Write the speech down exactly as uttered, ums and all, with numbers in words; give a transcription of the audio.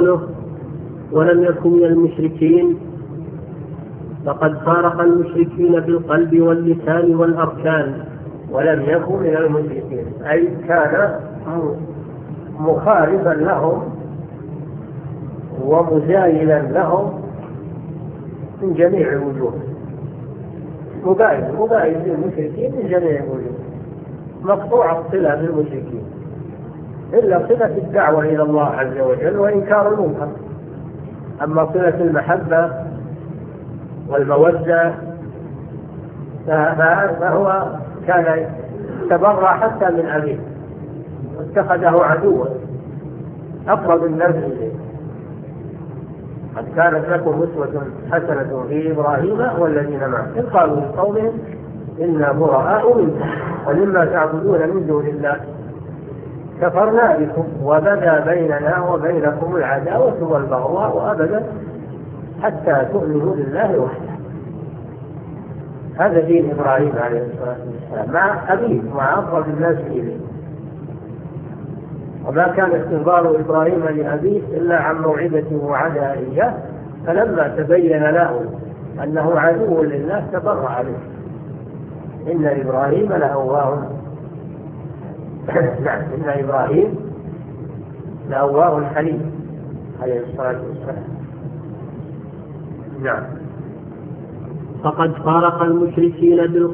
قوله ولم يكن من المشركين، فقد فارق المشركين بالقلب واللسان والأركان. ولم يكن من المشركين أي كان مخالفا لهم ومزايلا لهم من جميع الوجوه، مباين مباين للمشركين من جميع الوجوه، مقطوع الصلة بالمشركين إلا صلة الدعوة إلى الله عز وجل وإنكار المنكر. أما صلة المحبة والمودة فهو كان تبرأ حتى من أبيه واتخذه عدوا أقرب الناس إليه. قد كانت لكم أسوة حسنة في إبراهيم والذين معه إذ قالوا لقومهم إنا براء منكم ومما تعبدون من دون الله كفرنا بكم وبدا بيننا وبينكم العداوة والبغضاء أبدا حتى تؤمنوا بالله وحده. هذا دين إبراهيم عليه الصلاة والسلام مع أبيه مع أقرب الناس إليه. وما كان استنظار إبراهيم لأبيه إلا عن موعدة وعدها إياه، فلما تبين له أنه عدو لله تبرأ عليه. إن إبراهيم لأواه نعم إن إبراهيم لأواه حليم عليه الصلاة والسلام. نعم. فقد فارق المشركين بالقلب